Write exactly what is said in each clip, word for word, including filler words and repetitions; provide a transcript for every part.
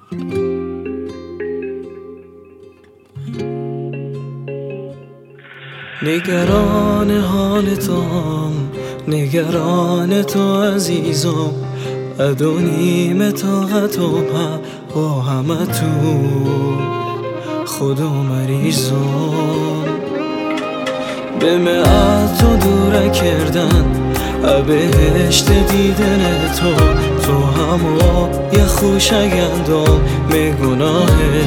نگران حال توام، نگران تو عزیزم، ادونیم طاقتم با همه تو خدا مریضم. به معت تو دوره کردن بهشت دیدن تو، تو همو یه خوش گندم میگناهه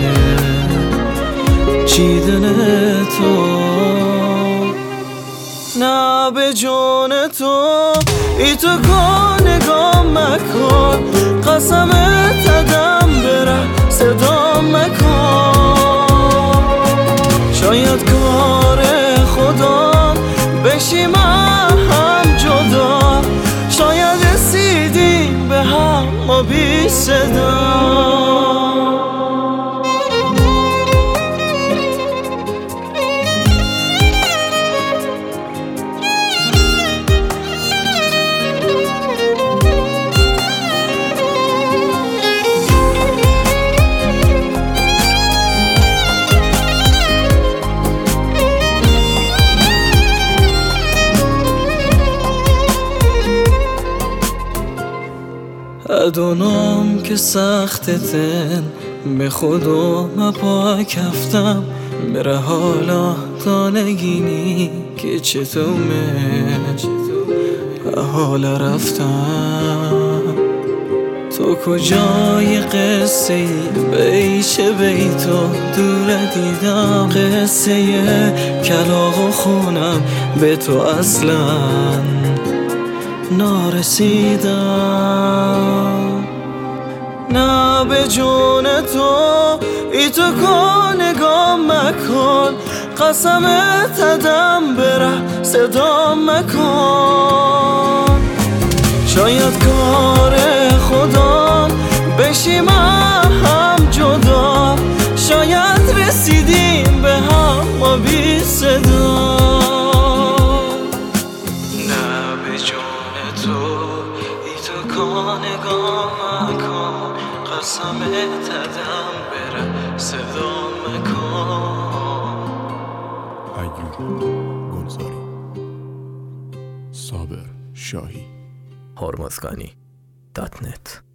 چیدن تو. نه به جون تو ای تو کن نگاه مکن، قسمت دادم بره صدا مکن. شاید کار خدا بشیم هم جدا، شاید رسیدیم به هم ما بی صدا. ادونم که سختتن به خودم پا کفتم، بره حالا تا نگینی که چطومه حالا رفتم. تو کجای قصه ای بیشه بی تو دور دیدم، قصه کلاغ و خونم به تو اصلا نارسیدم. نه به جون تو ای تو کن نگاه مکن، قسمت دادم بره صدا مکن. شاید کار خدا بشیم هم جدا، شاید رسیدیم به هم ما بی صدا. تو ای تو کن نگاه مکن، قسمت دادم بره صدا مکن. ایوب گلزاری، صابر شاهی، هرمزگانی دات نت.